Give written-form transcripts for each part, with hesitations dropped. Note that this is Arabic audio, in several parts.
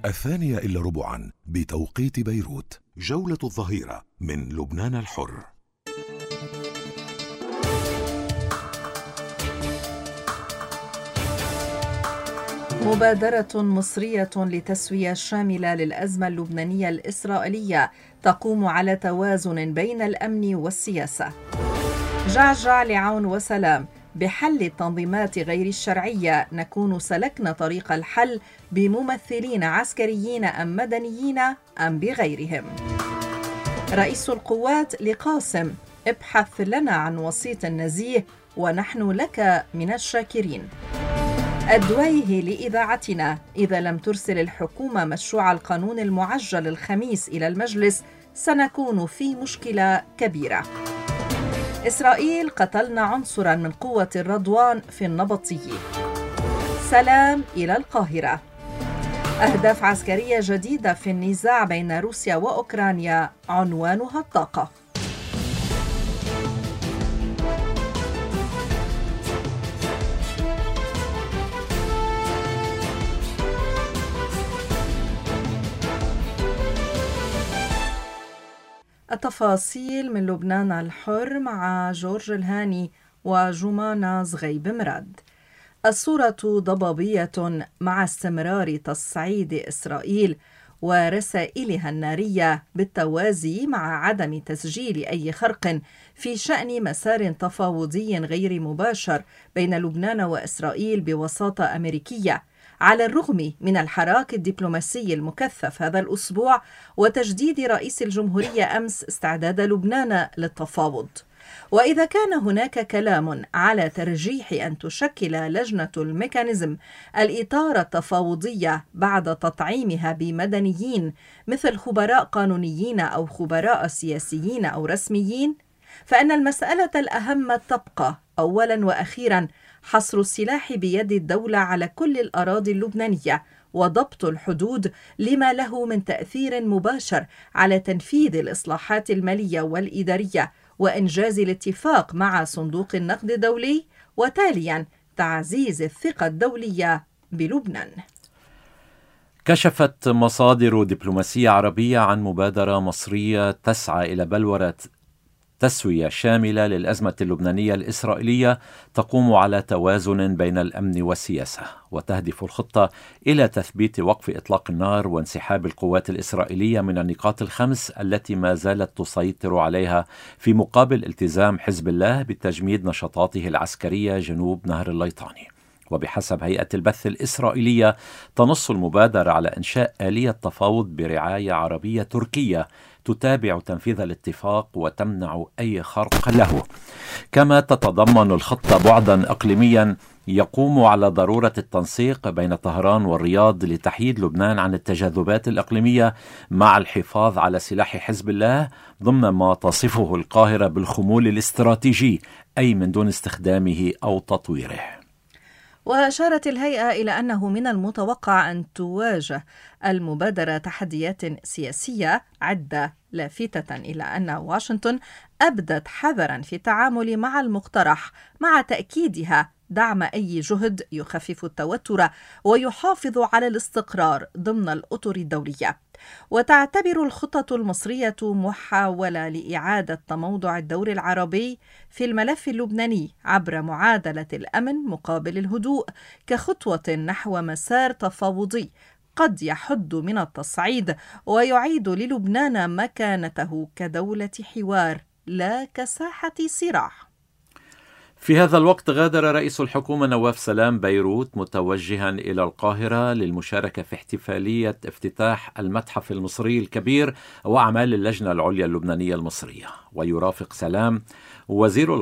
2:15 بتوقيت بيروت. جولة الظهيرة من لبنان الحر. مبادرة مصرية لتسوية شاملة للأزمة اللبنانية الإسرائيلية تقوم على توازن بين الأمن والسياسة. جعجع لعون وسلام: بحل التنظيمات غير الشرعية نكون سلكنا طريق الحل بممثلين عسكريين أم مدنيين أم بغيرهم. رئيس القوات لقاسم: ابحث لنا عن وسيط نزيه ونحن لك من الشاكرين. أدويه لإذاعتنا: إذا لم ترسل الحكومة مشروع القانون المعجل الخميس إلى المجلس سنكون في مشكلة كبيرة. إسرائيل: قتلنا عنصراً من قوة الرضوان في النبطية. سلام إلى القاهرة. أهداف عسكرية جديدة في النزاع بين روسيا وأوكرانيا عنوانها الطاقة. التفاصيل من لبنان الحر مع جورج الهاني وجمانة زغيب مراد. الصورة ضبابية مع استمرار تصعيد إسرائيل ورسائلها النارية بالتوازي مع عدم تسجيل أي خرق في شأن مسار تفاوضي غير مباشر بين لبنان وإسرائيل بوساطة أمريكية، على الرغم من الحراك الدبلوماسي المكثف هذا الأسبوع وتجديد رئيس الجمهورية أمس استعداد لبنان للتفاوض. وإذا كان هناك كلام على ترجيح أن تشكل لجنة الميكانيزم الإطار التفاوضي بعد تطعيمها بمدنيين مثل خبراء قانونيين أو خبراء سياسيين أو رسميين، فإن المسألة الأهم تبقى أولاً وأخيراً حصر السلاح بيد الدولة على كل الأراضي اللبنانية وضبط الحدود لما له من تأثير مباشر على تنفيذ الإصلاحات المالية والإدارية وإنجاز الاتفاق مع صندوق النقد الدولي، وتالياً تعزيز الثقة الدولية بلبنان. كشفت مصادر دبلوماسية عربية عن مبادرة مصرية تسعى إلى بلورة تسوية شاملة للأزمة اللبنانية الإسرائيلية تقوم على توازن بين الأمن والسياسة، وتهدف الخطة إلى تثبيت وقف إطلاق النار وانسحاب القوات الإسرائيلية من النقاط الخمس التي ما زالت تسيطر عليها، في مقابل التزام حزب الله بتجميد نشاطاته العسكرية جنوب نهر الليطاني. وبحسب هيئة البث الإسرائيلية تنص المبادرة على إنشاء آلية تفاوض برعاية عربية تركية تتابع تنفيذ الاتفاق وتمنع أي خرق له. كما تتضمن الخطة بعدا إقليميا يقوم على ضرورة التنسيق بين طهران والرياض لتحييد لبنان عن التجاذبات الإقليمية مع الحفاظ على سلاح حزب الله ضمن ما تصفه القاهرة بالخمول الاستراتيجي، أي من دون استخدامه أو تطويره. وأشارت الهيئة إلى أنه من المتوقع أن تواجه المبادرة تحديات سياسية عدة، لافتة إلى أن واشنطن أبدت حذرا في التعامل مع المقترح، مع تأكيدها دعم أي جهد يخفف التوتر ويحافظ على الاستقرار ضمن الأطر الدولية. وتعتبر الخطة المصرية محاولة لإعادة تموضع الدور العربي في الملف اللبناني عبر معادلة الأمن مقابل الهدوء كخطوة نحو مسار تفاوضي قد يحد من التصعيد ويعيد للبنان مكانته كدولة حوار لا كساحة صراع. في هذا الوقت غادر رئيس الحكومة نواف سلام بيروت متوجها إلى القاهرة للمشاركة في احتفالية افتتاح المتحف المصري الكبير وأعمال اللجنة العليا اللبنانية المصرية. ويرافق سلام وزير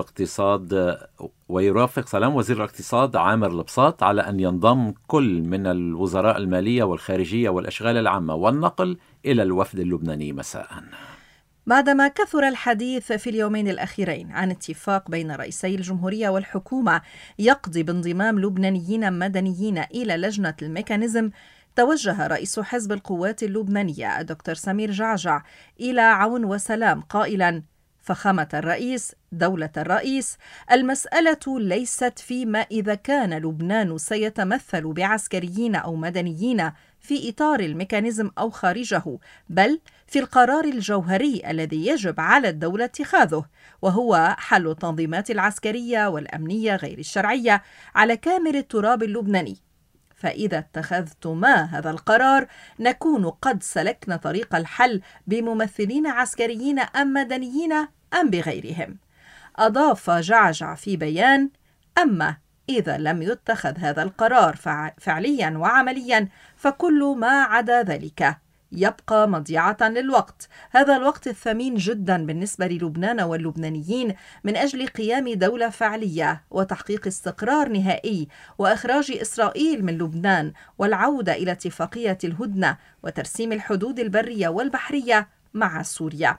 الاقتصاد عامر البساط، على أن ينضم كل من الوزراء المالية والخارجية والأشغال العامة والنقل إلى الوفد اللبناني مساءً. بعدما كثر الحديث في اليومين الأخيرين عن اتفاق بين رئيسي الجمهورية والحكومة يقضي بانضمام لبنانيين مدنيين إلى لجنة الميكانيزم، توجه رئيس حزب القوات اللبنانية الدكتور سمير جعجع إلى عون وسلام قائلا: فخامة الرئيس، دولة الرئيس، المسألة ليست فيما إذا كان لبنان سيتمثل بعسكريين أو مدنيين في إطار الميكانيزم أو خارجه، بل في القرار الجوهري الذي يجب على الدولة اتخاذه، وهو حل التنظيمات العسكرية والأمنية غير الشرعية على كامل التراب اللبناني. فإذا اتخذتما هذا القرار نكون قد سلكنا طريق الحل بممثلين عسكريين أم مدنيين أم بغيرهم. أضاف جعجع في بيان: أما إذا لم يتخذ هذا القرار فعليا وعمليا فكل ما عدا ذلك يبقى مضيعة للوقت، هذا الوقت الثمين جدا بالنسبة للبنان واللبنانيين من أجل قيام دولة فعلية وتحقيق استقرار نهائي وإخراج إسرائيل من لبنان والعودة إلى اتفاقية الهدنة وترسيم الحدود البرية والبحرية مع سوريا.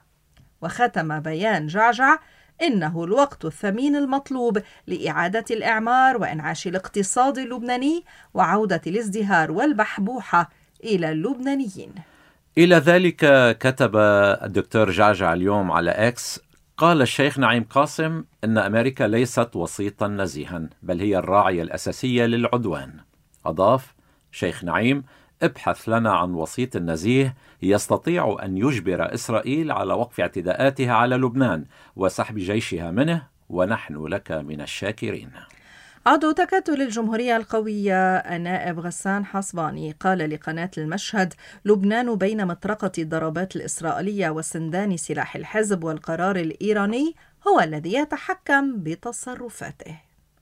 وختم بيان جعجع: إنه الوقت الثمين المطلوب لإعادة الإعمار وإنعاش الاقتصاد اللبناني وعودة الازدهار والبحبوحة إلى اللبنانيين. إلى ذلك كتب الدكتور جعجع اليوم على إكس: قال الشيخ نعيم قاسم إن أمريكا ليست وسيطا نزيها، بل هي الراعية الأساسية للعدوان. أضاف شيخ نعيم: ابحث لنا عن وسيط نزيه يستطيع أن يجبر إسرائيل على وقف اعتداءاتها على لبنان وسحب جيشها منه، ونحن لك من الشاكرين. عضو تكتل الجمهورية القوية النائب غسان حصباني قال لقناة المشهد: لبنان بين مطرقة الضربات الإسرائيلية وسندان سلاح الحزب والقرار الإيراني هو الذي يتحكم بتصرفاته.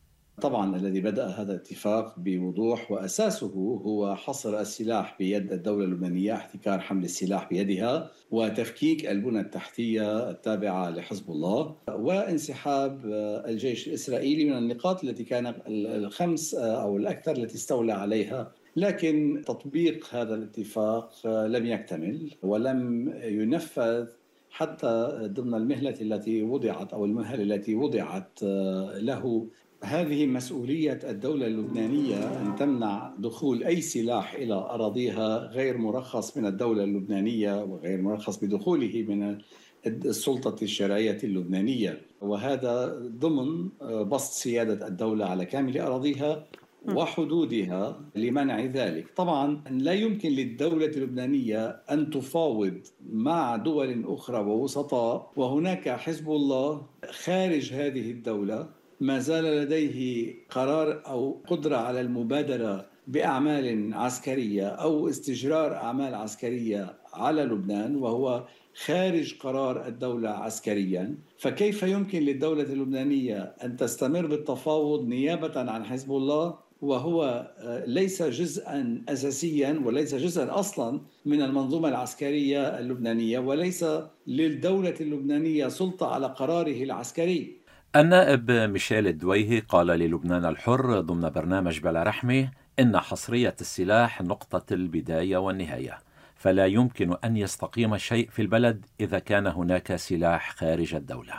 طبعا الذي بدأ هذا الاتفاق بوضوح وأساسه هو حصر السلاح بيد الدولة اللبنانية، احتكار حمل السلاح بيدها وتفكيك البنى التحتية التابعة لحزب الله، وانسحاب الجيش الإسرائيلي من النقاط التي كانت الخمس أو الأكثر التي استولى عليها. لكن تطبيق هذا الاتفاق لم يكتمل ولم ينفذ حتى ضمن المهلة التي وضعت أو المهلة التي وضعت له. هذه مسؤولية الدولة اللبنانية أن تمنع دخول أي سلاح إلى أراضيها غير مرخص من الدولة اللبنانية وغير مرخص بدخوله من السلطة الشرعية اللبنانية، وهذا ضمن بسط سيادة الدولة على كامل أراضيها وحدودها لمنع ذلك. طبعا لا يمكن للدولة اللبنانية أن تفاوض مع دول أخرى ووسطاء وهناك حزب الله خارج هذه الدولة ما زال لديه قرار أو قدرة على المبادرة بأعمال عسكرية أو استجرار أعمال عسكرية على لبنان وهو خارج قرار الدولة عسكريا. فكيف يمكن للدولة اللبنانية أن تستمر بالتفاوض نيابة عن حزب الله وهو ليس جزءا أساسيا وليس جزءا أصلا من المنظومة العسكرية اللبنانية، وليس للدولة اللبنانية سلطة على قراره العسكري. النائب ميشيل الدويهي قال للبنان الحر ضمن برنامج بلا رحمة إن حصرية السلاح نقطة البداية والنهاية، فلا يمكن أن يستقيم شيء في البلد إذا كان هناك سلاح خارج الدولة.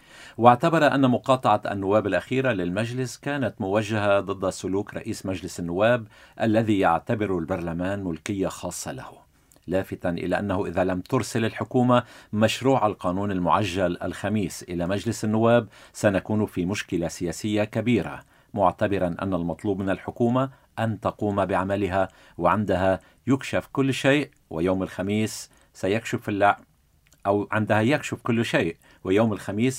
واعتبر أن مقاطعة النواب الأخيرة للمجلس كانت موجهة ضد سلوك رئيس مجلس النواب الذي يعتبر البرلمان ملكية خاصة له، لافتا إلى أنه إذا لم ترسل الحكومة مشروع القانون المعجل الخميس إلى مجلس النواب سنكون في مشكلة سياسية كبيرة، معتبرا أن المطلوب من الحكومة أن تقوم بعملها، وعندها يكشف كل شيء ويوم الخميس عندها يكشف كل شيء ويوم الخميس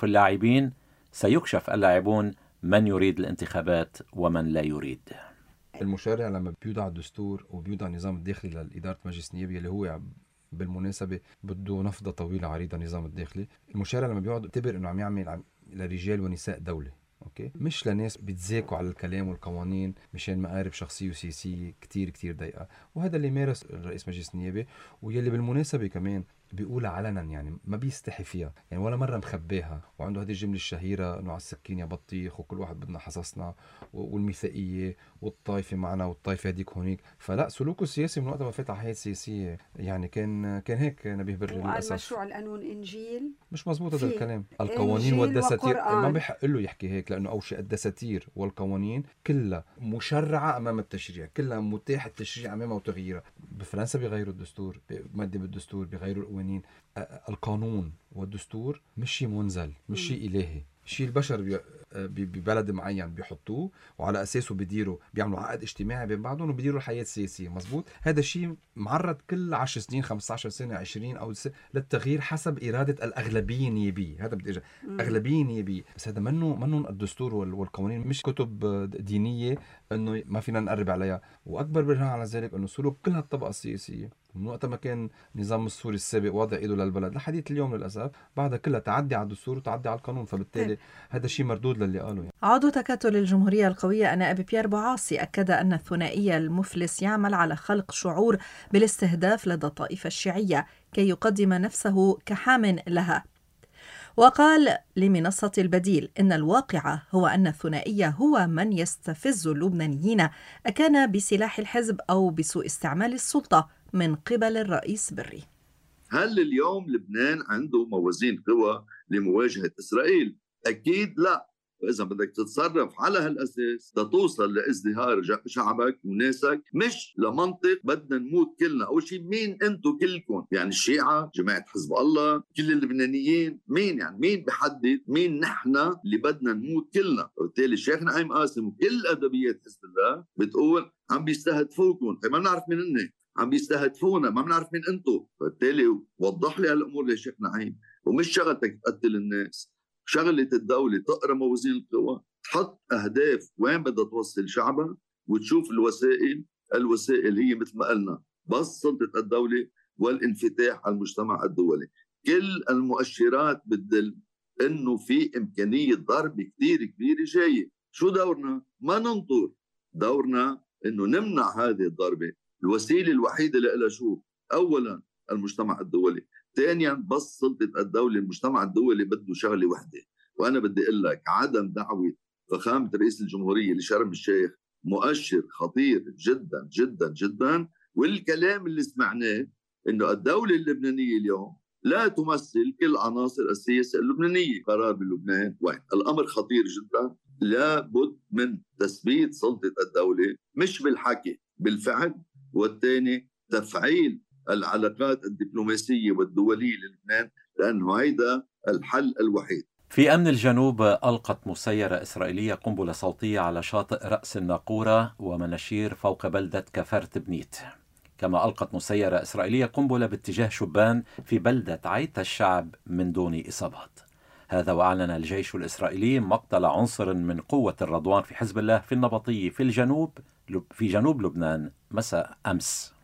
سيكشف اللاعبون من يريد الانتخابات ومن لا يريد. المشرع لما بيوضع الدستور وبيوضع النظام الداخلي لإدارة مجلس النيابي اللي هو بالمناسبة بده نفضة طويلة عريضة النظام الداخلي، المشرع لما بيقعد يعتبر انه عم يعمل لرجال ونساء دولة، اوكي، مش لناس بيتزاكوا على الكلام والقوانين مشان مقارب شخصية وسياسية كتير ضيقة. وهذا اللي مارس الرئيس مجلس النيابي واللي بالمناسبة كمان بيقولها علنا، يعني ما بيستحي فيها، يعني ولا مرة مخباها، وعنده هذه الجملة الشهيرة انه على السكين يا بطيخ وكل واحد بدنا حصصنا والميثاقية والطائفة معنا والطائفة هديك هونيك. فلا، سلوكه السياسي من وقت ما فتح حياة سياسية يعني كان هيك نبيه بري للأسف. مشروع القانون إنجيل مش مزبوط هذا الكلام. القوانين والدساتير ما بيحق له يحكي هيك، لأنه أول شيء الدساتير والقوانين كلها مشرعة أمام التشريع، كلها متاح التشريع أمامها وتغييرها. بفرنسا بيغيروا الدستور، مادة بالدستور بيغيروا القوانين. القانون والدستور مش شيء منزل، مش شيء إلهي، شيء البشر ببلد معين بيحطوه وعلى أساسه بيعملوا عقد اجتماعي بين بعضهم وبيديروا الحياة السياسية. مزبوط. هذا الشيء معرض كل 10 سنين 15 سنة 20 أو للتغيير حسب إرادة الأغلبية النيابية. هذا بدي أغلبية نيابية. بس هذا منه الدستور والقوانين مش كتب دينية إنه ما فينا نقرب عليها. وأكبر برهان على ذلك إنه سلوك كل هالطبقة السياسية من وقت ما كان النظام السوري السابق واضع إيده للبلد لحديث اليوم للأسف بعدها كلها تعدي على الدستور وتعدي على القانون. فبالتالي هذا الشيء مردود للي قالوا يعني. عضو تكتل الجمهورية القوية النائب بيير بوعاصي أكد أن الثنائي المفلس يعمل على خلق شعور بالاستهداف لدى الطائفة الشيعية كي يقدم نفسه كحام لها. وقال لمنصة البديل إن الواقع هو أن الثنائي هو من يستفز اللبنانيين أكان بسلاح الحزب أو بسوء استعمال السلطة من قبل الرئيس بري. هل اليوم لبنان عنده موازين قوى لمواجهة إسرائيل؟ أكيد لا. فإذا بدك تتصرف على هالأساس لتوصل لازدهار شعبك وناسك مش لمنطق بدنا نموت كلنا. أول شيء مين أنتوا كلكم؟ يعني الشيعة، جماعة حزب الله، كل اللبنانيين، مين يعني مين بحدد مين نحن اللي بدنا نموت كلنا؟ وبالتالي الشيخ نعيم قاسم وكل أدبيات حزب الله بتقول عم بيستهدفوكم. ما بنعرف مين هن، عم بيستهدفونا، ما بنعرف مين أنتوا. فبالتالي وضح لي هالأمور يا شيخ نعيم. ومش شغلتك تقتل الناس، شغلة الدولة تقرأ موازين القوى، تحط أهداف وين بدها توصل شعبها، وتشوف الوسائل هي مثل ما قلنا بس سلطة الدولة والانفتاح على المجتمع الدولي. كل المؤشرات بتدل إنه في إمكانية ضرب كتير كبيرة جاية. شو دورنا؟ ما ننطر، دورنا إنه نمنع هذه الضربة. الوسيلة الوحيدة لها شو؟ أولا المجتمع الدولي، ثانيا بس سلطة الدولة. المجتمع الدولي بده شغلة وحدة، وأنا بدي أقول لك عدم دعوة فخامة رئيس الجمهورية لشرم الشيخ مؤشر خطير جدا جدا جدا. والكلام اللي سمعناه إنه الدولة اللبنانية اليوم لا تمثل كل عناصر السياسة اللبنانية. قرار بلبنان وين؟ الأمر خطير جدا. لابد من تثبيت سلطة الدولة مش بالحكي، بالفعل. والثاني تفعيل العلاقات الدبلوماسية والدولية للبنان، لأنه هيدا الحل الوحيد. في أمن الجنوب ألقت مسيرة إسرائيلية قنبلة صوتية على شاطئ رأس الناقورة ومناشير فوق بلدة كفرت بنيت. كما ألقت مسيرة إسرائيلية قنبلة باتجاه شبان في بلدة عيت الشعب من دون إصابات. هذا وأعلن الجيش الإسرائيلي مقتل عنصر من قوة الرضوان في حزب الله في النبطية في جنوب لبنان مساء أمس.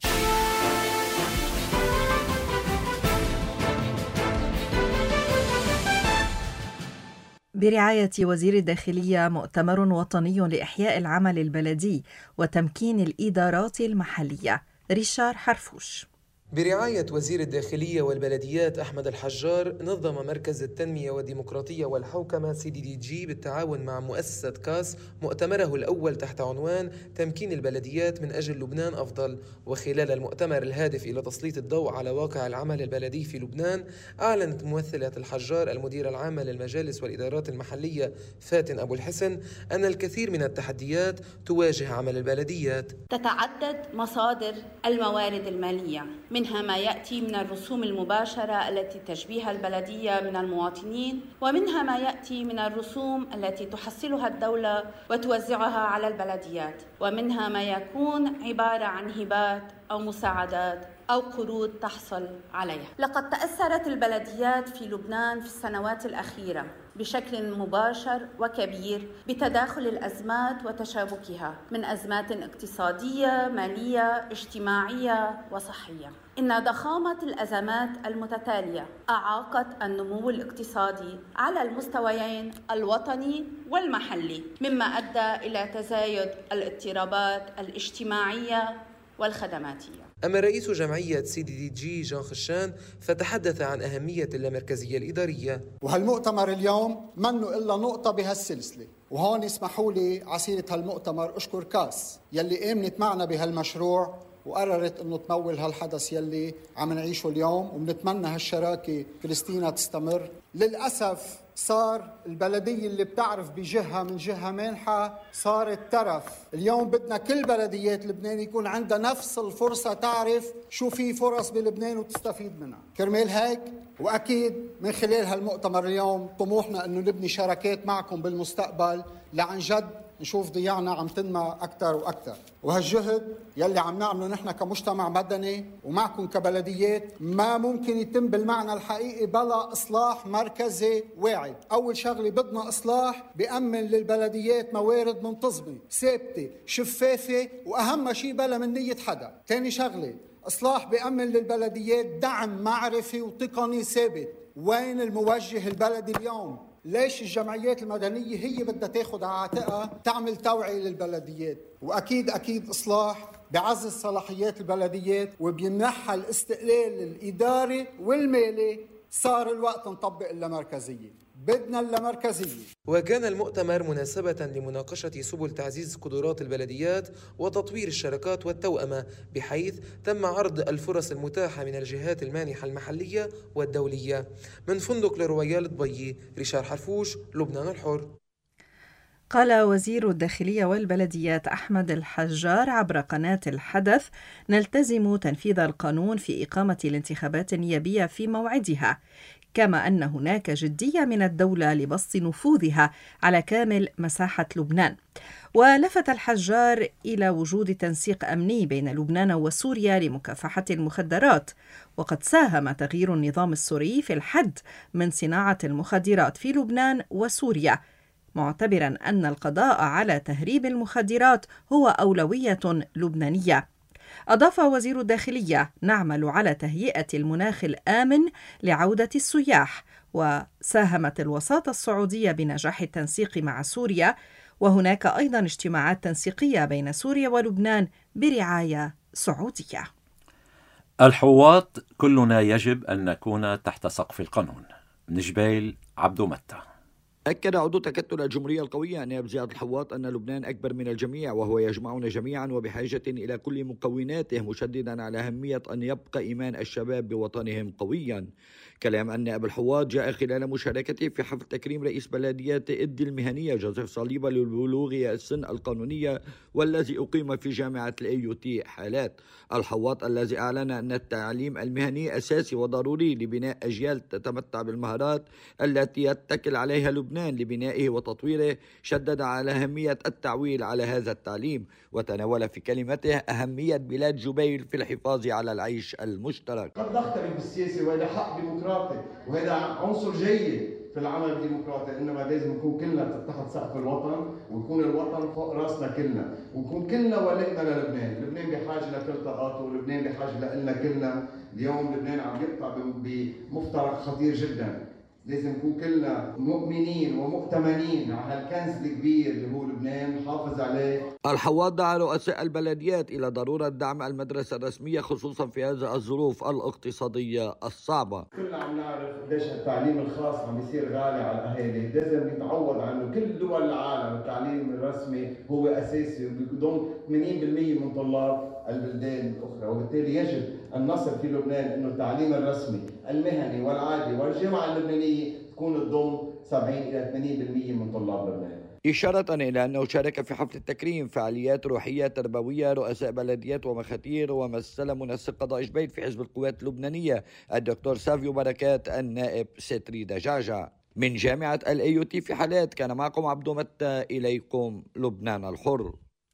برعاية وزير الداخلية مؤتمر وطني لإحياء العمل البلدي وتمكين الإدارات المحلية. ريشار حرفوش. برعاية وزير الداخلية والبلديات أحمد الحجار نظم مركز التنمية والديمقراطية والحوكمة CDDG بالتعاون مع مؤسسة كاس مؤتمره الأول تحت عنوان تمكين البلديات من أجل لبنان أفضل. وخلال المؤتمر الهادف إلى تسليط الضوء على واقع العمل البلدي في لبنان، أعلنت ممثلة الحجار المديرة العامة للمجالس والإدارات المحلية فاتن أبو الحسن أن الكثير من التحديات تواجه عمل البلديات. تتعدد مصادر الموارد المالية، منها ما يأتي من الرسوم المباشرة التي تجبيها البلدية من المواطنين، ومنها ما يأتي من الرسوم التي تحصلها الدولة وتوزعها على البلديات، ومنها ما يكون عبارة عن هبات أو مساعدات أو قروض تحصل عليها. لقد تأثرت البلديات في لبنان في السنوات الأخيرة بشكل مباشر وكبير بتداخل الأزمات وتشابكها من أزمات اقتصادية، مالية، اجتماعية وصحية. إن ضخامة الأزمات المتتالية أعاقت النمو الاقتصادي على المستويين الوطني والمحلي، مما أدى إلى تزايد الاضطرابات الاجتماعية والخدماتية. أما رئيس جمعية CDDG جان خشان فتحدث عن أهمية اللامركزية الإدارية. وهالمؤتمر اليوم منه إلا نقطة بهالسلسلة، وهون اسمحوا لي عسيرة هالمؤتمر أشكر كاس يلي آمنت معنا بهالمشروع وقررت أنه تمول هالحدث يلي عم نعيشه اليوم، وبنتمنى هالشراكة فلسطينة تستمر. للأسف صار البلدية اللي بتعرف بجهة من جهة مانحة صارت ترف. اليوم بدنا كل بلديات لبنان يكون عندها نفس الفرصة تعرف شو في فرص بلبنان وتستفيد منها. كرمال هيك وأكيد من خلال هالمؤتمر اليوم طموحنا أنه نبني شراكات معكم بالمستقبل لعن جد نشوف ضياعنا عم تنمى أكثر وأكثر. وهالجهد يلي عم نعمله نحن كمجتمع مدني ومعكم كبلديات ما ممكن يتم بالمعنى الحقيقي بلا إصلاح مركزي واعد. أول شغلة بدنا إصلاح بيأمن للبلديات موارد منتظمة ثابتة شفافة وأهم شيء بلا من نية حدا. ثاني شغلة إصلاح بيأمن للبلديات دعم معرفي وتقني ثابت. وين الموجه البلدي اليوم؟ ليش الجمعيات المدنية هي بدها تاخد على عاتقها تعمل توعية للبلديات؟ وأكيد إصلاح بعزز صلاحيات البلديات وبيمنحها الاستقلال الإداري والمالي. صار الوقت نطبق اللامركزية، بدنا اللامركزية. وكان المؤتمر مناسبة لمناقشة سبل تعزيز قدرات البلديات وتطوير الشراكات والتوأمة، بحيث تم عرض الفرص المتاحة من الجهات المانحة المحلية والدولية. من فندق لرويال دبي، ريشار حرفوش، لبنان الحر. قال وزير الداخلية والبلديات أحمد الحجار عبر قناة الحدث: نلتزم تنفيذ القانون في إقامة الانتخابات النيابية في موعدها، كما أن هناك جدية من الدولة لبسط نفوذها على كامل مساحة لبنان. ولفت الحجار إلى وجود تنسيق أمني بين لبنان وسوريا لمكافحة المخدرات، وقد ساهم تغيير النظام السوري في الحد من صناعة المخدرات في لبنان وسوريا، معتبرا أن القضاء على تهريب المخدرات هو أولوية لبنانية. أضاف وزير الداخلية: نعمل على تهيئة المناخ الآمن لعودة السياح. وساهمت الوساطة السعودية بنجاح التنسيق مع سوريا، وهناك أيضا اجتماعات تنسيقية بين سوريا ولبنان برعاية سعودية. الحواط كلنا يجب أن نكون تحت سقف القانون. من جبيل عبدو متى. أكد عضو تكتل الجمهورية القوية نائب زياد الحواط أن لبنان أكبر من الجميع وهو يجمعنا جميعا وبحاجة إلى كل مكوناته، مشددا على أهمية أن يبقى إيمان الشباب بوطنهم قويا. كلام النائب الحواط جاء خلال مشاركته في حفل تكريم رئيس بلدية إدي المهنية جوزيف صليبة للبلوغ السن القانونية والذي أقيم في جامعة الAUT حالات. الحواط الذي أعلن أن التعليم المهني أساسي وضروري لبناء أجيال تتمتع بالمهارات التي يتكل عليها لبنان لبنائه وتطويره، شدد على أهمية التعويل على هذا التعليم، وتناول في كلمته أهمية بلاد جبيل في الحفاظ على العيش المشترك. قد نختلف بالسياسة وهذا حق ديمقراطي وهذا عنصر جيد في العمل الديمقراطي، انما لازم نكون كلنا تحت سقف الوطن ويكون الوطن فوق راسنا كلنا ونكون كلنا ولائنا للبنان. لبنان بحاجه لكل طاقاته ولبنان بحاجه لنا كلنا. اليوم لبنان عم يقطع بمفترق خطير جدا، لازم نكون كلنا مؤمنين ومؤتمنين على هالكنز الكبير اللي هو لبنان، نحافظ عليه. الحواط دعا رؤساء البلديات إلى ضرورة دعم المدرسة الرسمية خصوصا في هذه الظروف الاقتصادية الصعبة. كلنا عم نعرف قديش التعليم الخاص عم يصير غالي على الأهالي، لازم نتعود عنه. كل دول العالم التعليم الرسمي هو أساسي وبيضم 80% من طلاب البلدان الأخرى، وبالتالي يجب أن نصل في لبنان إنه التعليم الرسمي المهني والعادي والجامعة اللبنانية تكون تضم 70 إلى 80% من طلاب لبنان. إشارة إلى أنه شارك في حفل التكريم فعاليات روحية تربوية رؤساء بلديات ومخاتير ومثل منسق قضاء جبيل في حزب القوات اللبنانية الدكتور سافيو بركات النائب ستري دجاجة. من جامعة الAUT في حالات، كان معكم عبدو متى، إليكم لبنان الحر.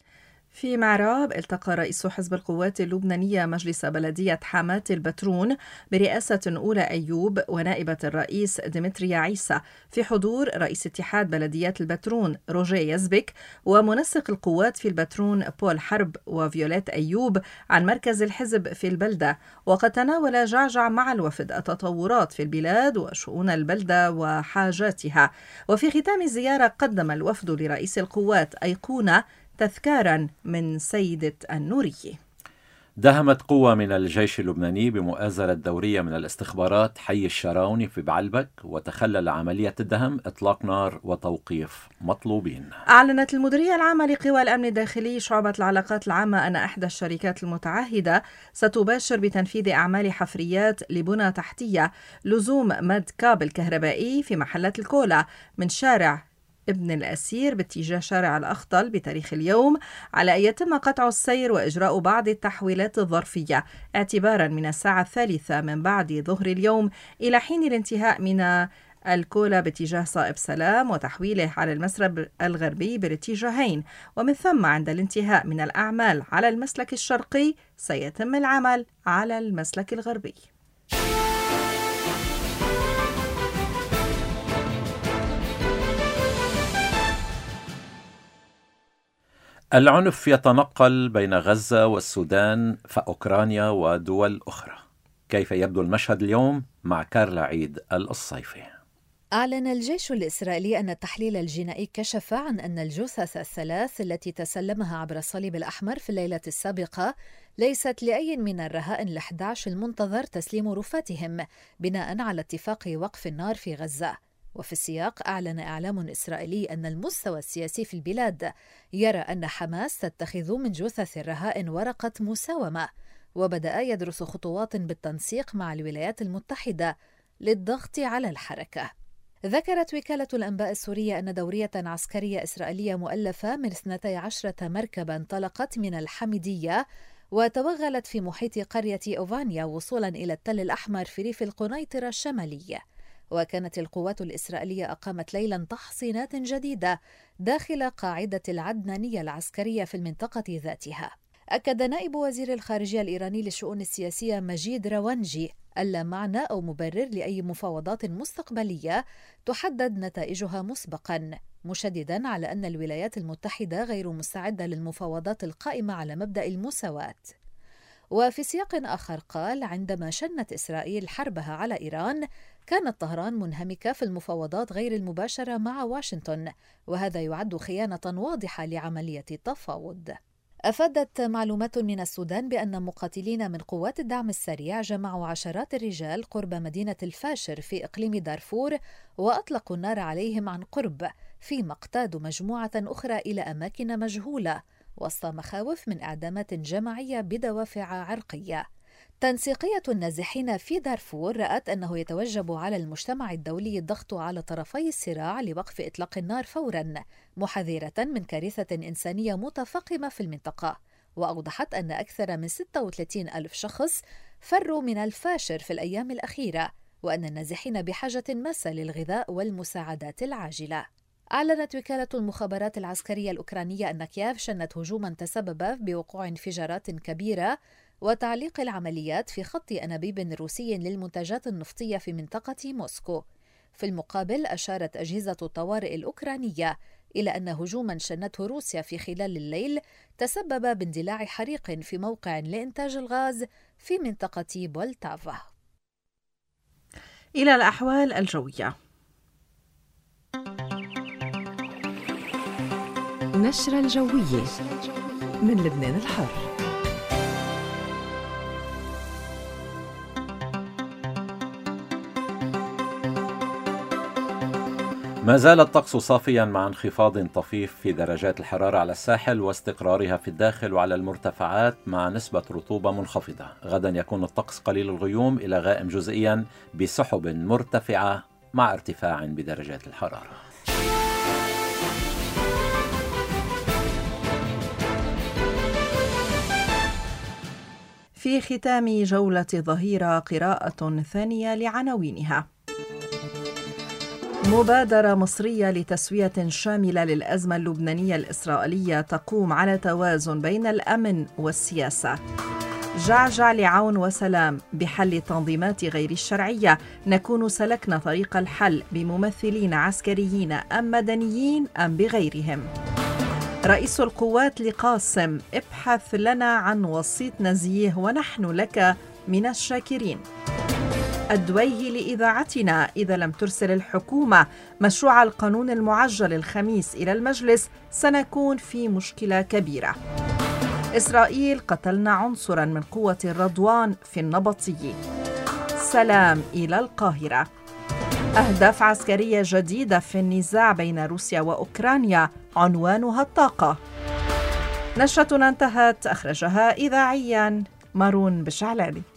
في معراب التقى رئيس حزب القوات اللبنانية مجلس بلدية حماة البترون برئاسة أولى أيوب ونائبة الرئيس ديمتريا عيسى في حضور رئيس اتحاد بلديات البترون روجيه يزبك ومنسق القوات في البترون بول حرب وفيوليت أيوب عن مركز الحزب في البلدة. وقد تناول جعجع مع الوفد التطورات في البلاد وشؤون البلدة وحاجاتها. وفي ختام الزيارة قدم الوفد لرئيس القوات أيقونة تذكارا من سيدة النوري. داهمت قوة من الجيش اللبناني بمؤازرة دورية من الاستخبارات حي الشراوني في بعلبك، وتخلل عملية الدهم إطلاق نار وتوقيف مطلوبين. أعلنت المديرية العامة لقوى الأمن الداخلي شعبة العلاقات العامة أن إحدى الشركات المتعهدة ستباشر بتنفيذ أعمال حفريات لبنى تحتية لزوم مد كابل كهربائي في محلات الكولا من شارع ابن الأسير باتجاه شارع الأخطل بتاريخ اليوم، على أن يتم قطع السير وإجراء بعض التحويلات الظرفية اعتبارا من الساعة 3 من بعد ظهر اليوم إلى حين الانتهاء من الكولا باتجاه صائب سلام وتحويله على المسرب الغربي بالاتجاهين، ومن ثم عند الانتهاء من الأعمال على المسلك الشرقي سيتم العمل على المسلك الغربي. العنف يتنقل بين غزة والسودان فأوكرانيا ودول أخرى. كيف يبدو المشهد اليوم؟ مع كارلا عيد الصيفي. أعلن الجيش الإسرائيلي أن التحليل الجنائي كشف عن أن الجثث الثلاث التي تسلمها عبر الصليب الأحمر في الليلة السابقة ليست لأي من الرهائن ال11 المنتظر تسليم رفاتهم بناء على اتفاق وقف النار في غزة. وفي السياق أعلن إعلام إسرائيلي أن المستوى السياسي في البلاد يرى أن حماس تتخذ من جثث الرهائن ورقة مساومة، وبدأ يدرس خطوات بالتنسيق مع الولايات المتحدة للضغط على الحركة. ذكرت وكالة الأنباء السورية أن دورية عسكرية إسرائيلية مؤلفة من 12 مركبة انطلقت من الحميدية وتوغلت في محيط قرية أوفانيا وصولا إلى التل الأحمر في ريف القنيطرة الشمالي. وكانت القوات الإسرائيلية أقامت ليلا تحصينات جديدة داخل قاعدة العدنانية العسكرية في المنطقة ذاتها. أكد نائب وزير الخارجية الإيراني للشؤون السياسية مجيد روانجي ألا معنى أو مبرر لأي مفاوضات مستقبلية تحدد نتائجها مسبقا، مشددا على أن الولايات المتحدة غير مستعدة للمفاوضات القائمة على مبدأ المساواة. وفي سياق آخر قال: عندما شنت إسرائيل حربها على إيران كانت طهران منهمكة في المفاوضات غير المباشرة مع واشنطن، وهذا يعد خيانة واضحة لعملية التفاوض. أفادت معلومات من السودان بأن مقاتلين من قوات الدعم السريع جمعوا عشرات الرجال قرب مدينة الفاشر في إقليم دارفور وأطلقوا النار عليهم عن قرب، فيما اقتادوا مجموعة أخرى إلى أماكن مجهولة وسط مخاوف من إعدامات جماعية بدوافع عرقية. تنسيقية النازحين في دارفور رأت أنه يتوجب على المجتمع الدولي الضغط على طرفي الصراع لوقف إطلاق النار فوراً، محذرة من كارثة إنسانية متفاقمة في المنطقة. وأوضحت أن أكثر من 36 ألف شخص فروا من الفاشر في الأيام الأخيرة، وأن النازحين بحاجة ماسة للغذاء والمساعدات العاجلة. أعلنت وكالة المخابرات العسكرية الأوكرانية أن كييف شنت هجوماً تسبب بوقوع انفجارات كبيرة وتعليق العمليات في خط أنابيب روسي للمنتجات النفطية في منطقة موسكو. في المقابل أشارت أجهزة الطوارئ الأوكرانية إلى أن هجوما شنته روسيا في خلال الليل تسبب باندلاع حريق في موقع لإنتاج الغاز في منطقة بولتافا. إلى الأحوال الجوية. نشرة الجوية من لبنان الحر. ما زال الطقس صافيا مع انخفاض طفيف في درجات الحرارة على الساحل واستقرارها في الداخل وعلى المرتفعات مع نسبة رطوبة منخفضة. غدا يكون الطقس قليل الغيوم إلى غائم جزئيا بسحب مرتفعة مع ارتفاع بدرجات الحرارة. في ختام جولة ظهيرة قراءة ثانية لعناوينها. مبادرة مصرية لتسوية شاملة للأزمة اللبنانية الإسرائيلية تقوم على توازن بين الأمن والسياسة. جعجع لعون وسلام بحل تنظيمات غير الشرعية، نكون سلكنا طريق الحل بممثلين عسكريين أم مدنيين أم بغيرهم. رئيس القوات لقاسم: ابحث لنا عن وسيط نزيه ونحن لك من الشاكرين. الدويهي لإذاعتنا: إذا لم ترسل الحكومة مشروع القانون المعجل الخميس إلى المجلس سنكون في مشكلة كبيرة. إسرائيل قتلنا عنصراً من قوة الرضوان في النبطي. سلام إلى القاهرة. أهداف عسكرية جديدة في النزاع بين روسيا وأوكرانيا عنوانها الطاقة. نشرتنا انتهت. أخرجها إذاعياً مارون بشعلاني.